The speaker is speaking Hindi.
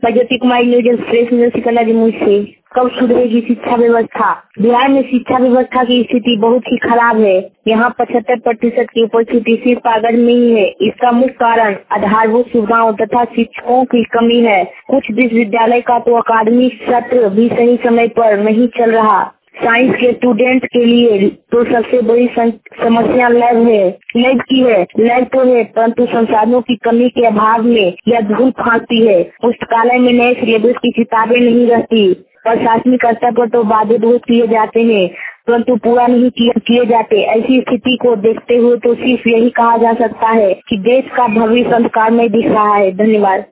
मैं Jyoti Kumari news express news Sikandar Jamui से। कब सुधरेगी शिक्षा व्यवस्था? बिहार में शिक्षा व्यवस्था की स्थिति बहुत ही खराब है। यहाँ 75% की उपस्थिति सिर्फ कागज में ही है। इसका मुख्य कारण आधारभूत सुविधाओं तथा शिक्षकों की कमी है। कुछ विश्वविद्यालय का तो अकादमिक सत्र भी सही समय पर नहीं चल रहा। साइंस के स्टूडेंट के लिए तो सबसे बड़ी समस्या लैब है। लैब तो है, परंतु संसाधनों की कमी के अभाव में यह धूल खाती है। पुस्तकालय में नए सिलेबस की किताबें नहीं रहती। प्रशासनिक स्तर पर तो वादे बहुत किए जाते हैं, परंतु पूरा नहीं किए जाते। ऐसी स्थिति को देखते हुए तो सिर्फ यही कहा जा सकता है कि देश का भविष्य अंधकार में दिख रहा है। धन्यवाद।